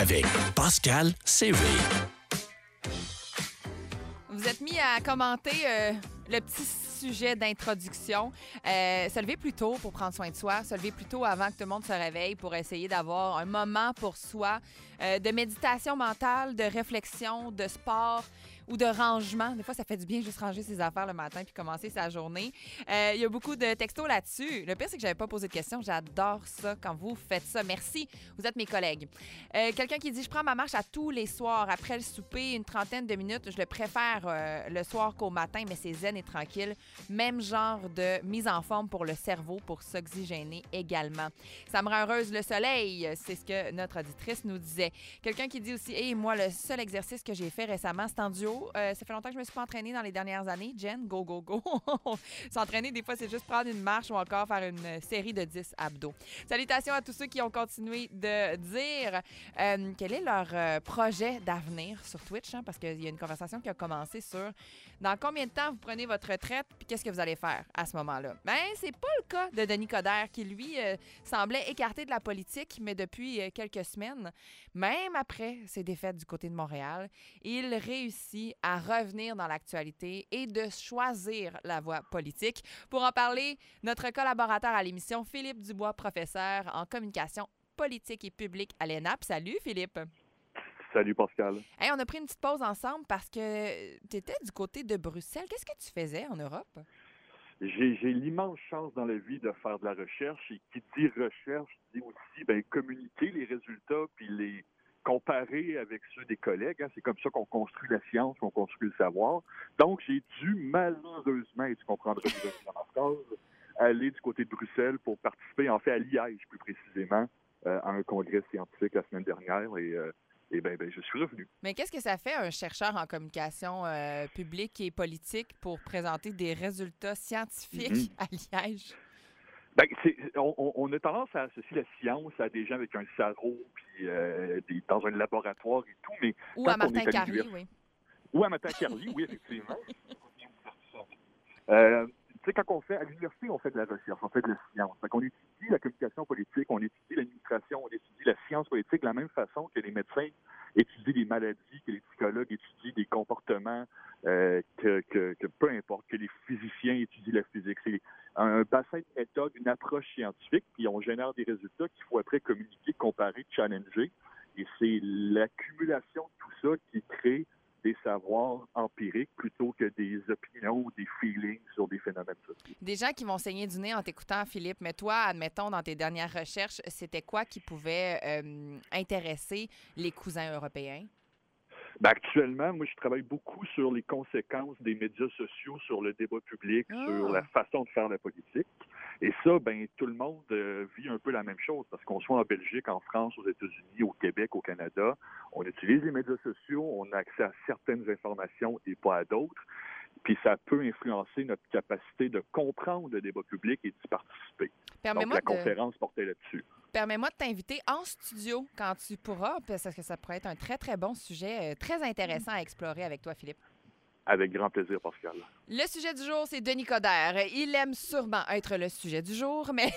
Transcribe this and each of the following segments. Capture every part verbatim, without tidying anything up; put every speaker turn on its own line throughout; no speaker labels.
avec Pascal Sévé.
Vous êtes mis à commenter euh, le petit sujet d'introduction. Euh, se lever plus tôt pour prendre soin de soi, se lever plus tôt avant que tout le monde se réveille pour essayer d'avoir un moment pour soi, euh, de méditation mentale, de réflexion, de sport ou de rangement. Des fois, ça fait du bien juste ranger ses affaires le matin puis commencer sa journée. Euh, il y a beaucoup de textos là-dessus. Le pire, c'est que j'avais pas posé de questions. J'adore ça quand vous faites ça. Merci. Vous êtes mes collègues. Euh, quelqu'un qui dit « Je prends ma marche à tous les soirs. Après le souper, une trentaine de minutes. Je le préfère euh, le soir qu'au matin, mais c'est zen et tranquille. Même genre de mise en forme pour le cerveau, pour s'oxygéner également. Ça me rend heureuse le soleil. » C'est ce que notre auditrice nous disait. Quelqu'un qui dit aussi « Hey, moi, le seul exercice que j'ai fait récemment, c'est en duo. Euh, ça fait longtemps que je me suis pas entraînée dans les dernières années. Jen, go, go, go. » S'entraîner, des fois, c'est juste prendre une marche ou encore faire une série de dix abdos. Salutations à tous ceux qui ont continué de dire euh, quel est leur euh, projet d'avenir sur Twitch, hein, parce qu'il y a une conversation qui a commencé sur dans combien de temps vous prenez votre retraite puis qu'est-ce que vous allez faire à ce moment-là. Ben, c'est pas le cas de Denis Coderre qui, lui, euh, semblait écarté de la politique, mais depuis euh, quelques semaines, même après ses défaites du côté de Montréal, il réussit à revenir dans l'actualité et de choisir la voie politique. Pour en parler, notre collaborateur à l'émission, Philippe Dubois, professeur en communication politique et publique à l'E N A P. Salut, Philippe.
Salut, Pascal.
Hey, on a pris une petite pause ensemble parce que tu étais du côté de Bruxelles. Qu'est-ce que tu faisais en Europe?
J'ai, j'ai l'immense chance dans la vie de faire de la recherche et qui dit recherche dit aussi ben, communiquer les résultats puis les comparer avec ceux des collègues. Hein. C'est comme ça qu'on construit la science, qu'on construit le savoir. Donc, j'ai dû malheureusement, et tu comprendras dans ma phrase, aller du côté de Bruxelles pour participer, en fait, à Liège plus précisément, euh, à un congrès scientifique la semaine dernière et euh, Et bien, ben, je suis revenu.
Mais qu'est-ce que ça fait un chercheur en communication euh, publique et politique pour présenter des résultats scientifiques mm-hmm. à Liège?
Ben, c'est, on, on a tendance à associer la science à des gens avec un sarrau puis euh, des, dans un laboratoire et tout, mais
ou à Martin Carly, oui.
Ou à Martin Carly, oui, effectivement. euh, tu sais, quand on fait, à l'université, on fait de la recherche, on fait de la science. Donc, on étudie la communication politique, on étudie l'administration, on étudie la science politique de la même façon que les médecins étudient des maladies, que les psychologues étudient des comportements, euh, que, que, que peu importe, que les physiciens étudient la physique. C'est un bassin de méthode, une approche scientifique, puis on génère des résultats qu'il faut après communiquer, comparer, challenger. Et c'est l'accumulation de tout ça qui crée des savoirs empiriques plutôt que des opinions ou des feelings sur des phénomènes sociaux.
Des gens qui vont saigner du nez en t'écoutant, Philippe, mais toi, admettons, dans tes dernières recherches, c'était quoi qui pouvait euh, intéresser les cousins européens?
Ben actuellement, moi, je travaille beaucoup sur les conséquences des médias sociaux sur le débat public, ah. sur la façon de faire la politique. Et ça, ben tout le monde euh, vit un peu la même chose, parce qu'on soit en Belgique, en France, aux États-Unis, au Québec, au Canada, on utilise les médias sociaux, on a accès à certaines informations et pas à d'autres. Puis ça peut influencer notre capacité de comprendre le débat public et d'y participer. Donc, la de... conférence portait là-dessus.
Permets-moi de t'inviter en studio quand tu pourras, parce que ça pourrait être un très, très bon sujet, très intéressant à explorer avec toi, Philippe.
Avec grand plaisir, Pascal.
Le sujet du jour, c'est Denis Coderre. Il aime sûrement être le sujet du jour, mais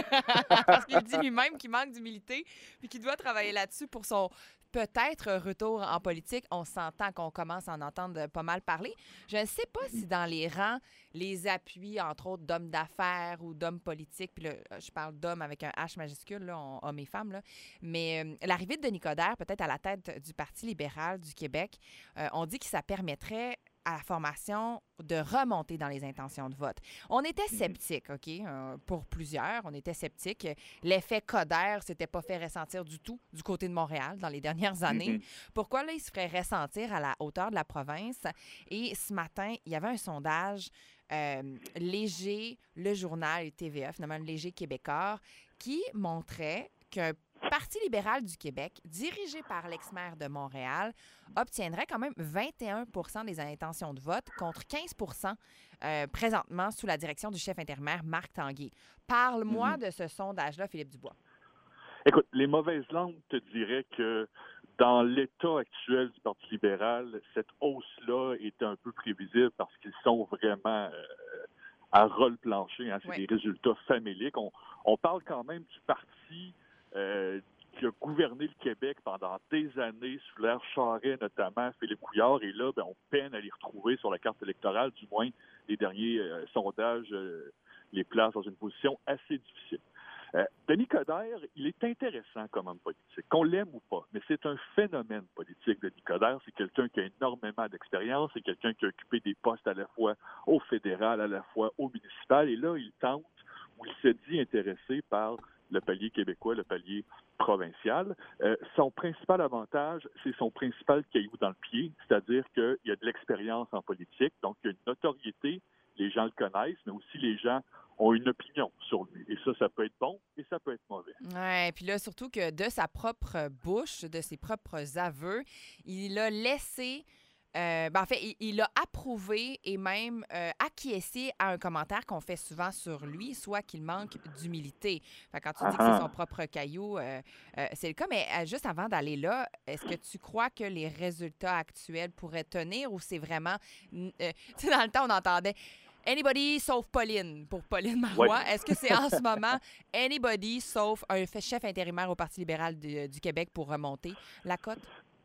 parce qu'il dit lui-même qu'il manque d'humilité puis qu'il doit travailler là-dessus pour son peut-être retour en politique. On s'entend qu'on commence à en entendre pas mal parler. Je ne sais pas si dans les rangs, les appuis, entre autres, d'hommes d'affaires ou d'hommes politiques, puis là, je parle d'hommes avec un H majuscule, là, on, hommes et femmes, là, mais euh, l'arrivée de Denis Coderre, peut-être à la tête du Parti libéral du Québec, euh, on dit que ça permettrait à la formation de remonter dans les intentions de vote. On était sceptiques, OK, euh, pour plusieurs. On était sceptiques. L'effet Coderre ne s'était pas fait ressentir du tout du côté de Montréal dans les dernières années. Mm-hmm. Pourquoi, là, il se ferait ressentir à la hauteur de la province? Et ce matin, il y avait un sondage euh, Léger, le journal et T V A, finalement, Léger Québécois, qui montrait qu'un Parti libéral du Québec, dirigé par l'ex-maire de Montréal, obtiendrait quand même vingt et un pour cent des intentions de vote contre quinze pour cent euh, présentement sous la direction du chef intérimaire Marc Tanguay. Parle-moi mm-hmm. de ce sondage-là, Philippe Dubois.
Écoute, les mauvaises langues te diraient que dans l'état actuel du Parti libéral, cette hausse-là est un peu prévisible parce qu'ils sont vraiment euh, à ras plancher. Hein. C'est oui. des résultats faméliques. On, on parle quand même du parti... Euh, qui a gouverné le Québec pendant des années, sous l'ère Charest notamment, Philippe Couillard, et là, ben, on peine à les retrouver sur la carte électorale, du moins les derniers euh, sondages euh, les placent dans une position assez difficile. Euh, Denis Coderre, il est intéressant comme homme politique, qu'on l'aime ou pas, mais c'est un phénomène politique, Denis Coderre. C'est quelqu'un qui a énormément d'expérience, c'est quelqu'un qui a occupé des postes à la fois au fédéral, à la fois au municipal, et là, il tente, ou il s'est dit intéressé par le palier québécois, le palier provincial. Euh, son principal avantage, c'est son principal caillou dans le pied, c'est-à-dire qu'il a de l'expérience en politique, donc il a une notoriété, les gens le connaissent, mais aussi les gens ont une opinion sur lui. Et ça, ça peut être bon et ça peut être mauvais.
Oui, puis là, surtout que de sa propre bouche, de ses propres aveux, il a laissé... Euh, ben en fait, il, il a approuvé et même euh, acquiescé à un commentaire qu'on fait souvent sur lui, soit qu'il manque d'humilité. Fait que quand tu dis que c'est son propre caillou, euh, euh, c'est le cas. Mais euh, juste avant d'aller là, est-ce que tu crois que les résultats actuels pourraient tenir ou c'est vraiment... Euh, tu sais, dans le temps, on entendait... Anybody sauf Pauline, pour Pauline Marois. Ouais. Est-ce que c'est en ce moment anybody sauf un chef intérimaire au Parti libéral du, du Québec pour remonter la cote?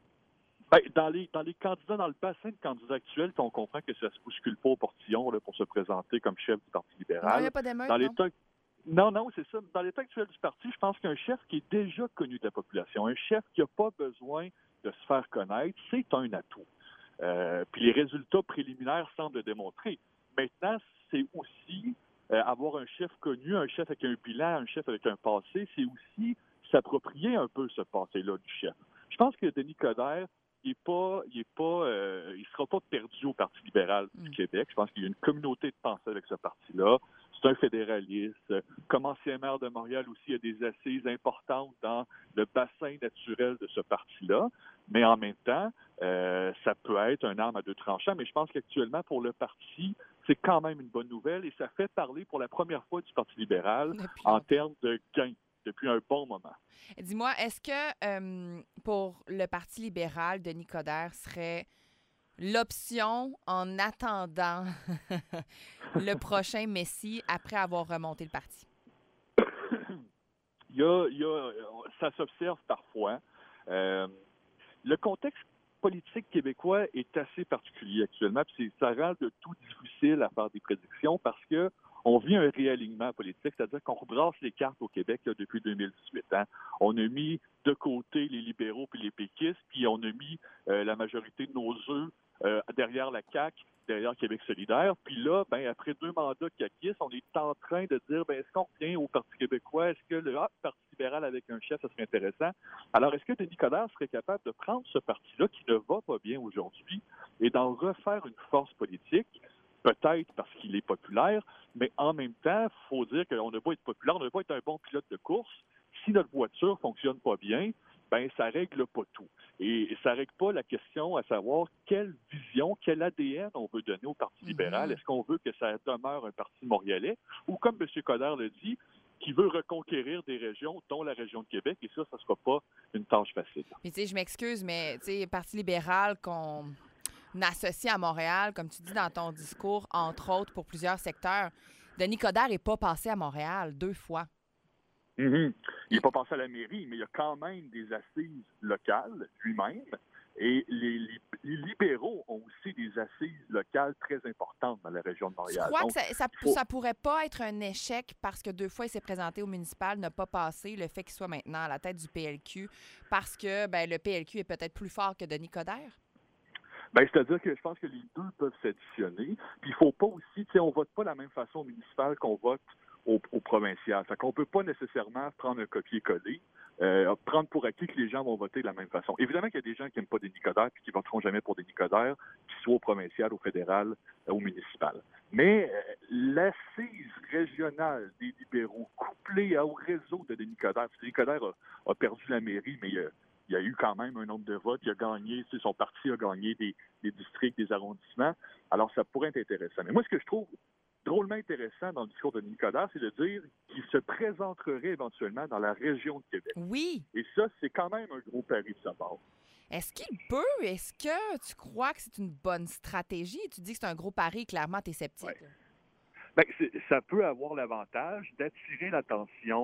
Ben, dans, les, dans les candidats, dans le bassin de candidats actuels, on comprend que ça ne se bouscule pas au portillon là, pour se présenter comme chef du Parti libéral.
Non, il n'y a pas d'émeute,
dans
non?
l'état... Non, non, c'est ça. Dans l'état actuel du parti, je pense qu'un chef qui est déjà connu de la population, un chef qui n'a pas besoin de se faire connaître, c'est un atout. Euh, puis les résultats préliminaires semblent le démontrer. Maintenant, c'est aussi euh, avoir un chef connu, un chef avec un bilan, un chef avec un passé, c'est aussi s'approprier un peu ce passé-là du chef. Je pense que Denis Coderre, il est pas, il est pas, euh, il sera pas perdu au Parti libéral du mmh. Québec. Je pense qu'il y a une communauté de pensée avec ce parti-là. C'est un fédéraliste. Comme ancien maire de Montréal aussi, il y a des assises importantes dans le bassin naturel de ce parti-là. Mais en même temps, euh, ça peut être un arme à deux tranchants. Mais je pense qu'actuellement, pour le parti, c'est quand même une bonne nouvelle et ça fait parler pour la première fois du Parti libéral en termes de gains depuis un bon moment.
Dis-moi, est-ce que euh, pour le Parti libéral, Denis Coderre serait l'option en attendant le prochain Messie après avoir remonté le parti?
il y a, il y a, ça s'observe parfois. Euh, le contexte politique québécois est assez particulier actuellement, puis ça rend de tout difficile à faire des prédictions parce que on vit un réalignement politique, c'est-à-dire qu'on rebrasse les cartes au Québec là, depuis deux mille dix-huit. Hein. On a mis de côté les libéraux puis les péquistes, puis on a mis euh, la majorité de nos œufs euh, derrière la C A Q, derrière Québec solidaire. Puis là, ben, après deux mandats caquistes, on est en train de dire, ben, est-ce qu'on revient au Parti québécois? Est-ce que le ah, Parti libéral avec un chef, ça serait intéressant? Alors, est-ce que Denis Coderre serait capable de prendre ce parti-là qui ne va pas bien aujourd'hui et d'en refaire une force politique? Peut-être parce qu'il est populaire, mais en même temps, il faut dire qu'on n'a pas être populaire, on n'a pas être un bon pilote de course. Si notre voiture ne fonctionne pas bien, ben ça règle pas tout. Et ça règle pas la question à savoir quelle vision, quel A D N on veut donner au Parti libéral. Mm-hmm. Est-ce qu'on veut que ça demeure un parti montréalais ou, comme M. Coderre le dit, qui veut reconquérir des régions, dont la région de Québec, et ça, ça ne sera pas une tâche facile.
Mais tu sais, je m'excuse, mais tu sais, Parti libéral qu'on associe à Montréal, comme tu dis dans ton discours, entre autres pour plusieurs secteurs, Denis Coderre n'est pas passé à Montréal deux fois.
Mm-hmm. Il n'est pas passé à la mairie, mais il y a quand même des assises locales lui-même. Et les, les, les libéraux ont aussi des assises locales très importantes dans la région de Montréal.
Tu crois
Donc,
que ça, ça, faut... ça pourrait pas être un échec parce que deux fois il s'est présenté au municipal, n'a pas passé, le fait qu'il soit maintenant à la tête du P L Q, parce que ben, le P L Q est peut-être plus fort que Denis Coderre?
Ben, c'est-à-dire que je pense que les deux peuvent s'additionner. Puis il faut pas aussi, tu sais, on vote pas de la même façon au municipal qu'on vote au, au provincial. Fait qu'on peut pas nécessairement prendre un copier-coller, euh, prendre pour acquis que les gens vont voter de la même façon. Évidemment qu'il y a des gens qui n'aiment pas Denis Coderre et qui voteront jamais pour Denis Coderre, qu'ils soient au provincial, au fédéral, euh, au municipal. Mais euh, l'assise régionale des libéraux couplée au réseau de Denis Coderre, Denis Coderre a, a perdu la mairie, mais euh, il y a eu quand même un nombre de votes. Il a gagné, tu sais, son parti a gagné des, des districts, des arrondissements. Alors, ça pourrait être intéressant. Mais moi, ce que je trouve drôlement intéressant dans le discours de Denis Coderre, c'est de dire qu'il se présenterait éventuellement dans la région de Québec.
Oui.
Et ça, c'est quand même un gros pari de sa part.
Est-ce qu'il peut? Est-ce que tu crois que c'est une bonne stratégie? Tu dis que c'est un gros pari, clairement, tu es sceptique.
Ouais. Bien, ça peut avoir l'avantage d'attirer l'attention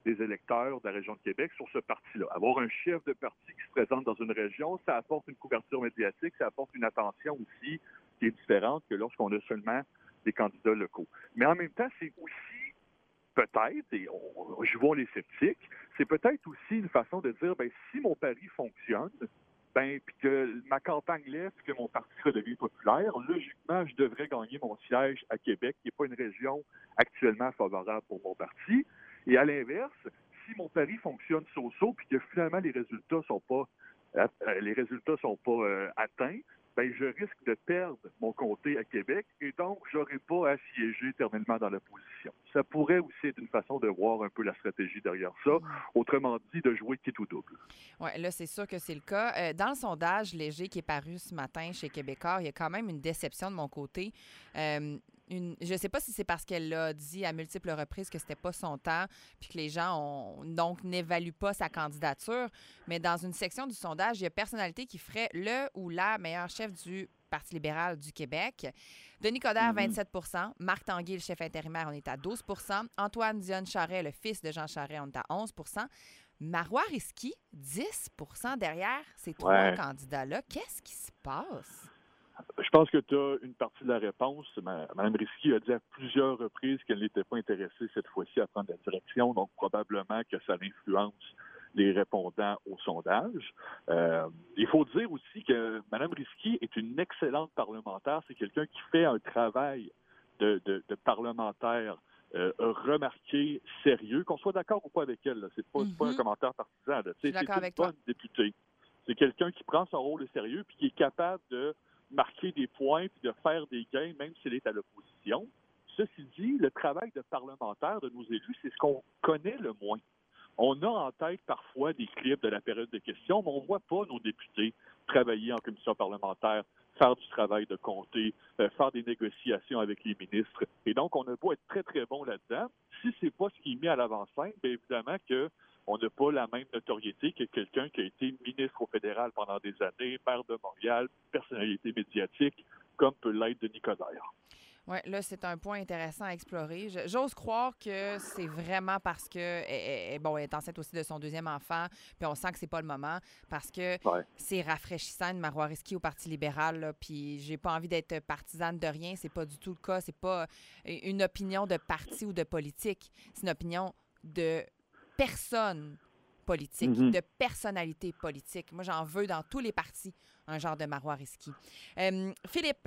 des électeurs de la région de Québec sur ce parti-là. Avoir un chef de parti qui se présente dans une région, ça apporte une couverture médiatique, ça apporte une attention aussi qui est différente que lorsqu'on a seulement des candidats locaux. Mais en même temps, c'est aussi peut-être, et on, je vois les sceptiques, c'est peut-être aussi une façon de dire, ben si mon pari fonctionne, ben puis que ma campagne lève, puis que mon parti redevient populaire, logiquement, je devrais gagner mon siège à Québec, qui n'est pas une région actuellement favorable pour mon parti. Et à l'inverse, si mon pari fonctionne so-so, puis que finalement les résultats sont pas euh, les résultats sont pas euh, atteints, ben je risque de perdre mon comté à Québec et donc j'aurai pas à siéger éternellement dans l'opposition. Ça pourrait aussi être une façon de voir un peu la stratégie derrière ça, autrement dit de jouer quitte ou double.
Oui, là, c'est sûr que c'est le cas. Euh, dans le sondage léger qui est paru ce matin chez Québécois, il y a quand même une déception de mon côté. Euh, Une, je ne sais pas si c'est parce qu'elle l'a dit à multiples reprises que c'était pas son temps puis que les gens ont, donc n'évaluent pas sa candidature, mais dans une section du sondage, il y a personnalité qui ferait le ou la meilleure chef du Parti libéral du Québec. Denis Coderre, mm-hmm. vingt-sept pour cent. Marc Tanguay, le chef intérimaire, on est à douze pour cent. Antoine Dionne-Charest, le fils de Jean Charest, on est à onze pour cent. Marois Risky, dix pour cent derrière ces trois ouais. candidats-là. Qu'est-ce qui se passe?
Je pense que tu as une partie de la réponse. Mme Risky a dit à plusieurs reprises qu'elle n'était pas intéressée cette fois-ci à prendre la direction, donc probablement que ça influence les répondants au sondage. Euh, il faut dire aussi que Mme Risky est une excellente parlementaire. C'est quelqu'un qui fait un travail de, de, de parlementaire euh, remarqué, sérieux, qu'on soit d'accord ou pas avec elle. Ce n'est pas, mm-hmm. pas un commentaire partisan. Là. C'est, c'est une bonne députée. C'est quelqu'un qui prend son rôle au sérieux puis qui est capable de marquer des points puis de faire des gains, même s'il est à l'opposition. Ceci dit, le travail de parlementaire de nos élus, c'est ce qu'on connaît le moins. On a en tête parfois des clips de la période de questions, mais on ne voit pas nos députés travailler en commission parlementaire, faire du travail de comté, euh, faire des négociations avec les ministres. Et donc, on a beau être très, très bon là-dedans. Si c'est pas ce qui est mis à l'avant-scène, bien évidemment que on n'a pas la même notoriété que quelqu'un qui a été ministre au fédéral pendant des années, maire de Montréal, personnalité médiatique, comme peut l'être Denis Coderre.
Oui, là, c'est un point intéressant à explorer. Je, j'ose croire que c'est vraiment parce que elle, elle, bon, elle est enceinte aussi de son deuxième enfant, puis on sent que c'est pas le moment, parce que ouais. c'est rafraîchissant de Marois Risky au Parti libéral, là, puis j'ai pas envie d'être partisane de rien, c'est pas du tout le cas, c'est pas une opinion de parti ou de politique, c'est une opinion de personne politique, mm-hmm. de personnalité politique. Moi, j'en veux dans tous les partis un genre de Marois Risky. Euh, Philippe,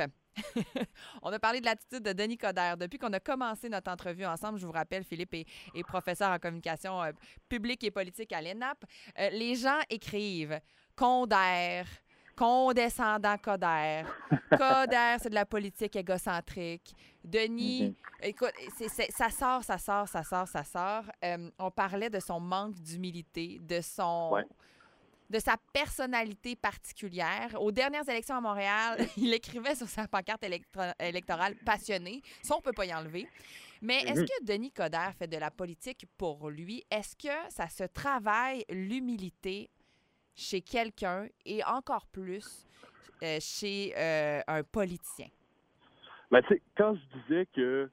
on a parlé de l'attitude de Denis Coderre. Depuis qu'on a commencé notre entrevue ensemble, je vous rappelle, Philippe est, est professeur en communication euh, publique et politique à l'E N A P. Euh, les gens écrivent « Coderre », condescendant Coderre. Coderre, c'est de la politique égocentrique. Denis, mm-hmm. écoute, c'est, c'est, ça sort, ça sort, ça sort, ça sort. Euh, on parlait de son manque d'humilité, de son... Ouais. de sa personnalité particulière. Aux dernières élections à Montréal, il écrivait sur sa pancarte électro- électorale « passionné ». Ça, on ne peut pas y enlever. Mais est-ce que Denis Coderre fait de la politique pour lui? Est-ce que ça se travaille l'humilité chez quelqu'un et encore plus euh, chez euh, un politicien?
Ben, tu sais, quand je disais que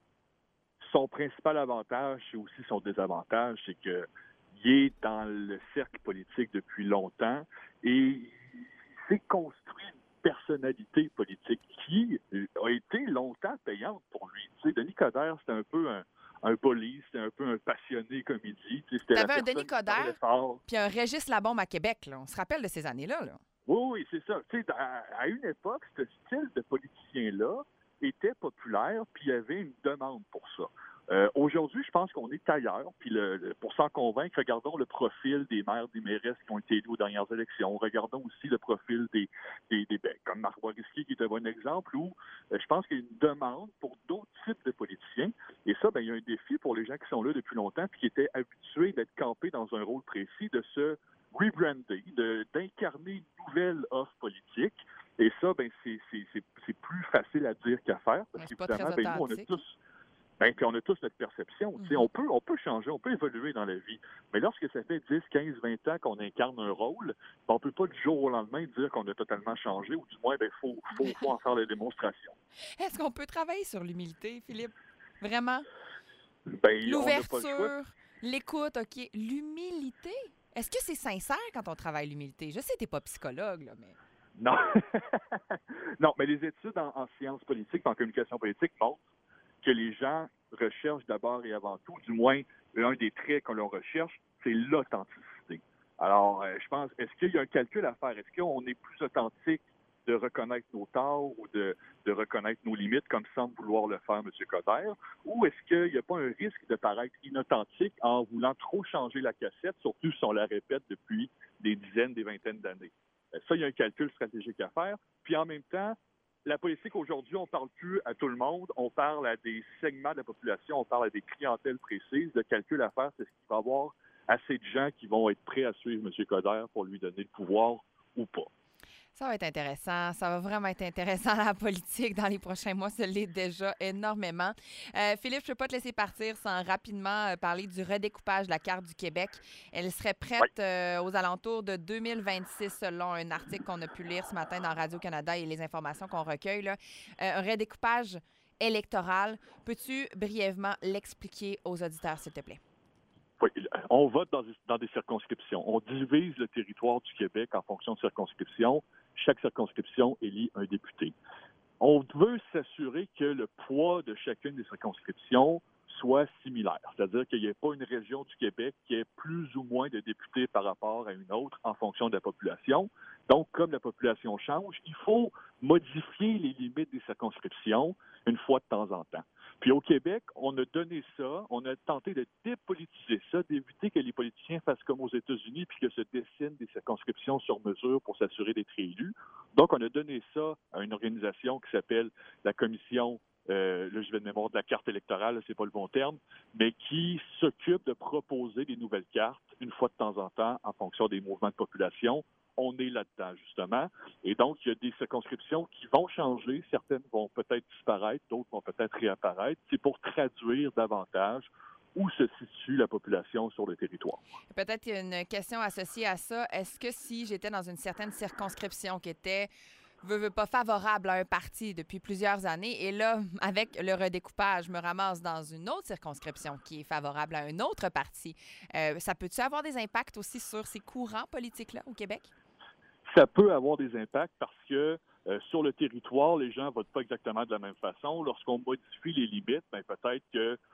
son principal avantage, c'est aussi son désavantage, c'est que il est dans le cercle politique depuis longtemps et il s'est construit une personnalité politique qui a été longtemps payante pour lui. Tu sais, Denis Coderre, c'était un peu un, un bully, c'était un peu un passionné, comme il dit. Tu sais, c'était
T'avais un Denis Coderre puis un Régis Labombe à Québec. Là. On se rappelle de ces années-là. Là.
Oui, oui, c'est ça. Tu sais, à, à une époque, ce style de politicien-là était populaire puis il y avait une demande pour ça. Euh, aujourd'hui, je pense qu'on est ailleurs. Puis le, le, pour s'en convaincre, regardons le profil des maires, des mairesses qui ont été élus aux dernières élections. Regardons aussi le profil des, des, des ben, comme Marois Risky, qui est un bon exemple, où euh, je pense qu'il y a une demande pour d'autres types de politiciens. Et ça, ben, il y a un défi pour les gens qui sont là depuis longtemps puis qui étaient habitués d'être campés dans un rôle précis, de se rebrander, de, d'incarner une nouvelle offre politique. Et ça, ben, c'est, c'est, c'est, c'est plus facile à dire qu'à faire. Parce
ouais, qu'évidemment, ben, nous, on a tous...
Ben, puis on a tous notre perception. Mm-hmm. On peut, on peut changer, on peut évoluer dans la vie. Mais lorsque ça fait dix, quinze, vingt ans qu'on incarne un rôle, on ne peut pas du jour au lendemain dire qu'on a totalement changé, ou du moins, il faut, faut, faut en faire la démonstration.
Est-ce qu'on peut travailler sur l'humilité, Philippe? Vraiment?
Ben,
l'ouverture, L'écoute, OK. L'humilité? Est-ce que c'est sincère quand on travaille l'humilité? Je sais que tu n'es pas psychologue, là, mais...
Non. Non, mais les études en, en sciences politiques, en communication politique montrent que les gens recherchent d'abord et avant tout, du moins, un des traits que l'on recherche, c'est l'authenticité. Alors, euh, je pense, est-ce qu'il y a un calcul à faire? Est-ce qu'on est plus authentique de reconnaître nos torts ou de, de reconnaître nos limites, comme semble vouloir le faire M. Coder? Ou est-ce qu'il n'y a pas un risque de paraître inauthentique en voulant trop changer la cassette, surtout si on la répète depuis des dizaines, des vingtaines d'années? Ça, il y a un calcul stratégique à faire. Puis en même temps, la politique aujourd'hui, on ne parle plus à tout le monde, on parle à des segments de la population, on parle à des clientèles précises. Le calcul à faire, c'est ce qu'il va y avoir assez de gens qui vont être prêts à suivre M. Coder pour lui donner le pouvoir ou pas.
Ça va être intéressant. Ça va vraiment être intéressant la politique dans les prochains mois. Ça l'est déjà énormément. Euh, Philippe, je ne peux pas te laisser partir sans rapidement euh, parler du redécoupage de la carte du Québec. Elle serait prête euh, aux alentours de deux mille vingt-six selon un article qu'on a pu lire ce matin dans Radio-Canada et les informations qu'on recueille. Là. Euh, un redécoupage électoral. Peux-tu brièvement l'expliquer aux auditeurs, s'il te plaît?
Oui, on vote dans, dans des circonscriptions. On divise le territoire du Québec en fonction de circonscriptions. Chaque circonscription élit un député. On veut s'assurer que le poids de chacune des circonscriptions soit similaire, c'est-à-dire qu'il n'y ait pas une région du Québec qui ait plus ou moins de députés par rapport à une autre en fonction de la population. Donc, comme la population change, il faut modifier les limites des circonscriptions une fois de temps en temps. Puis au Québec, on a donné ça, on a tenté de dépolitiser ça, d'éviter que les politiciens fassent comme aux États-Unis puis que se dessinent des circonscriptions sur mesure pour s'assurer d'être élus. Donc, on a donné ça à une organisation qui s'appelle la Commission, euh, là je vais de mémoire de la carte électorale, c'est pas le bon terme, mais qui s'occupe de proposer des nouvelles cartes une fois de temps en temps en fonction des mouvements de population. On est là-dedans, justement. Et donc, il y a des circonscriptions qui vont changer. Certaines vont peut-être disparaître, d'autres vont peut-être réapparaître. C'est pour traduire davantage où se situe la population sur le territoire.
Peut-être une question associée à ça. Est-ce que si j'étais dans une certaine circonscription qui était veut, veut pas favorable à un parti depuis plusieurs années, et là, avec le redécoupage, je me ramasse dans une autre circonscription qui est favorable à un autre parti, euh, ça peut-tu avoir des impacts aussi sur ces courants politiques-là au Québec?
Ça peut avoir des impacts parce que euh, sur le territoire, les gens ne votent pas exactement de la même façon. Lorsqu'on modifie les limites, ben, peut-être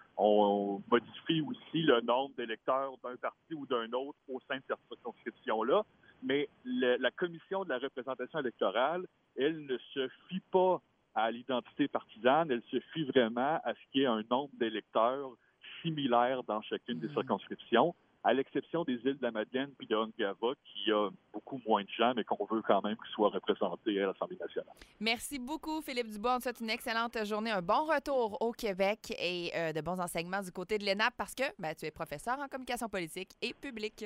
qu'on modifie aussi le nombre d'électeurs d'un parti ou d'un autre au sein de cette circonscription-là. Mais le, la commission de la représentation électorale, elle ne se fie pas à l'identité partisane, elle se fie vraiment à ce qu'il y ait un nombre d'électeurs similaire dans chacune des circonscriptions, à l'exception des îles de la Madeleine puis de Ongava, qui a beaucoup moins de gens, mais qu'on veut quand même qu'ils soient représentés à l'Assemblée nationale.
Merci beaucoup, Philippe Dubois. On te souhaite une excellente journée, un bon retour au Québec et euh, de bons enseignements du côté de l'E N A P parce que ben, tu es professeur en communication politique et publique.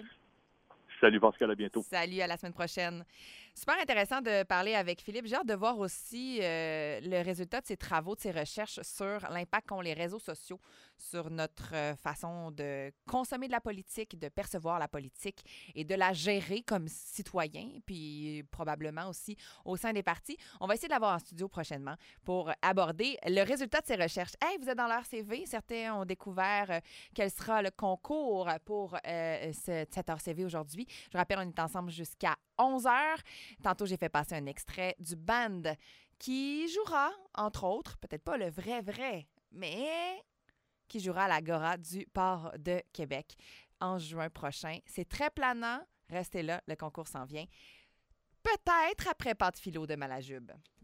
Salut Pascal, à bientôt.
Salut, à la semaine prochaine. Super intéressant de parler avec Philippe. J'ai hâte de voir aussi euh, le résultat de ses travaux, de ses recherches sur l'impact qu'ont les réseaux sociaux sur notre euh, façon de consommer de la politique, de percevoir la politique et de la gérer comme citoyen, puis probablement aussi au sein des partis. On va essayer de l'avoir en studio prochainement pour aborder le résultat de ses recherches. Hey, vous êtes dans leur C V. Certains ont découvert euh, quel sera le concours pour euh, ce, cet hors C V aujourd'hui. Je rappelle, on est ensemble jusqu'à onze heures. Tantôt, j'ai fait passer un extrait du band qui jouera, entre autres, peut-être pas le vrai vrai, mais qui jouera à l'Agora du Port de Québec en juin prochain. C'est très planant. Restez là, le concours s'en vient. Peut-être après Pâte Philo de Malajube.